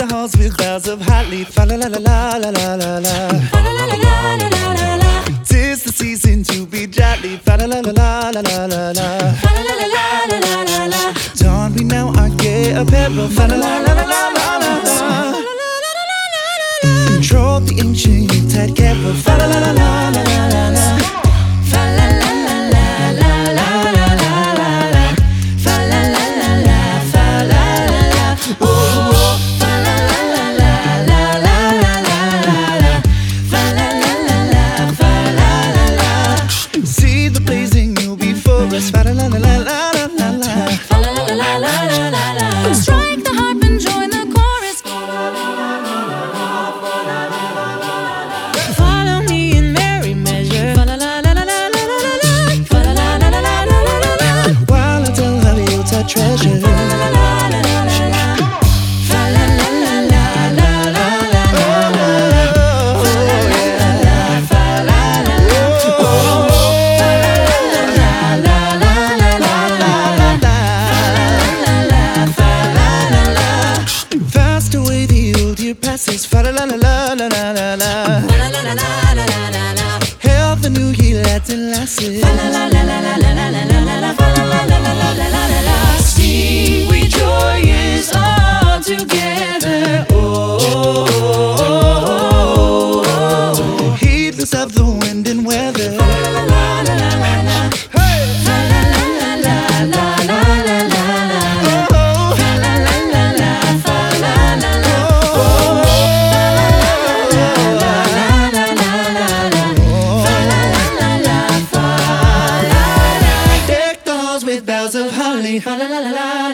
the halls with bells of holly. Fa la la la la la la la la. Fa la la la la la la la la. 'Tis the season to be jolly. Fa la la la la la la la la. Fa la la la la la la la la. Don we now our gay apparel. Fa la la la la la la la la. Control the ancient Yuletide carol. Fa la la la la la la la la. Fa la la la la la la la la la. Fa la la la la fa la la la. Ooh, fa la la la la la la la la. Fa la la la la fa la la la. See the blazing new before us. Fa la la la la la la la. Fa la la la la la la la. Strike the harp and join the chorus. Follow me in merry measure. Fa la la la la la la la la. Fa la la la la la la la la. While I tell how you touch treasure. Fa la la la la la la la. Fa la la la la la la la la. Fa la la la la fa la la la. Oh, fa la la la la la la la la. Fa la la la fa la la la. Fast away the old year passes. Fa la la la la la la la la. Fa la la la la la la la la. Hail the new year, lads and lasses. Fa la la la la la la la la la la. Fa la la la la la la la la. Sing we joyous all together. Oh, oh, oh, oh. Heedless of the wind and weather. Fa la la la la la la la. Hey! Fa la la la la la la la la. Oh, Fa la la la la fa la la la. oh, Deck the halls with boughs of holly. Fa la la la la.